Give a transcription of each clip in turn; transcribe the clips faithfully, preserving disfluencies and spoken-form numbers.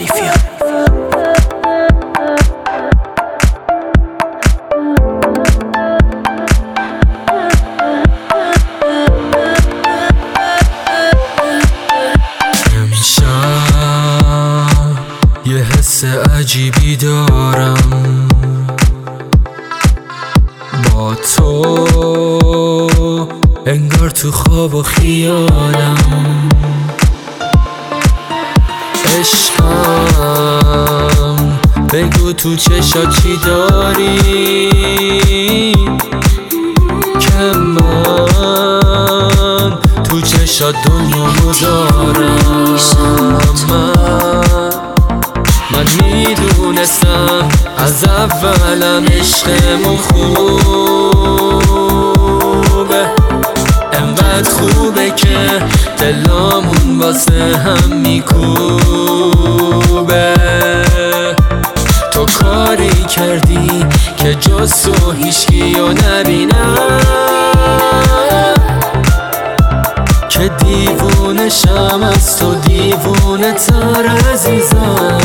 شریفی. یه حس عجیبی دارم با تو، انگار تو خواب و خیالم. عشقم بگو تو چشات چی داری که من تو چشات دنیا دارم. من میدونستم از اولم عشقمون خوبه، انقدر خوبه که دلامون واسه هم میکوبه. تو کاری کردی که جز تو هیچکیو نبینم، که دیوونشم از تو دیوونه تر عزیزم.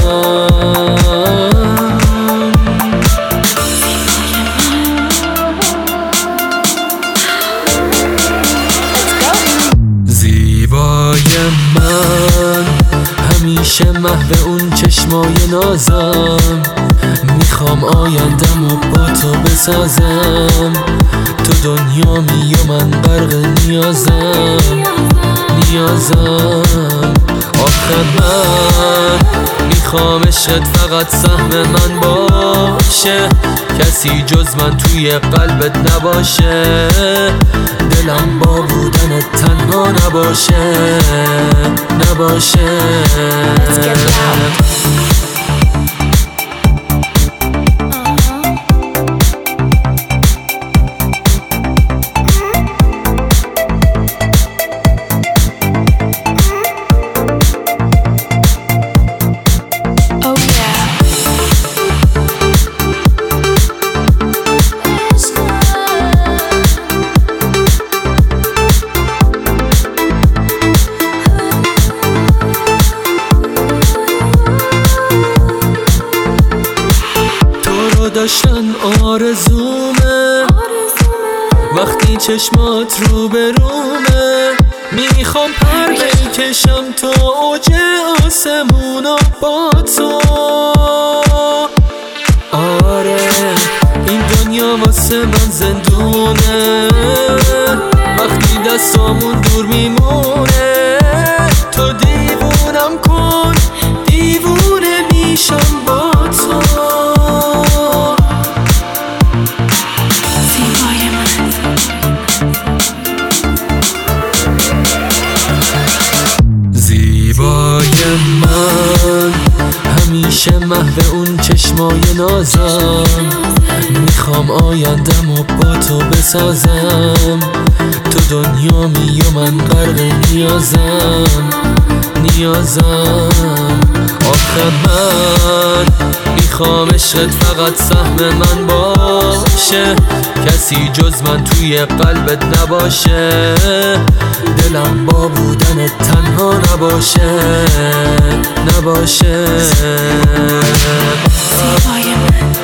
زیبای من همیشه محو اون چشمای نازم، میخوام آیندم و با تو بسازم. تو دنیامی و من غرق نیازم نیازم. آخه من میخوام عشقت فقط سهم من باشه، کسی جز من توی قلبت نباشه. دلم با بودنت تنها نباشه نباشه. داشتن آرزومه وقتی چشمات رو به رومه. میخوام پر بکشم تو اوج آسمونا با تو. آره این دنیا واسه من زندونه، وقتی دستامون دور میمونه. تو دیوونم کن دیوونه میشم با تو. من همیشه محو اون چشمای نازم، میخوام آیندم و با تو بسازم. تو دنیامی و من غرق نیازم نیازم. آخه من میخوام عشقت فقط سهم من باشه، کسی جز من توی قلبت نباشه. دلم با بودنت تنها نباشه نباشه. زیبای من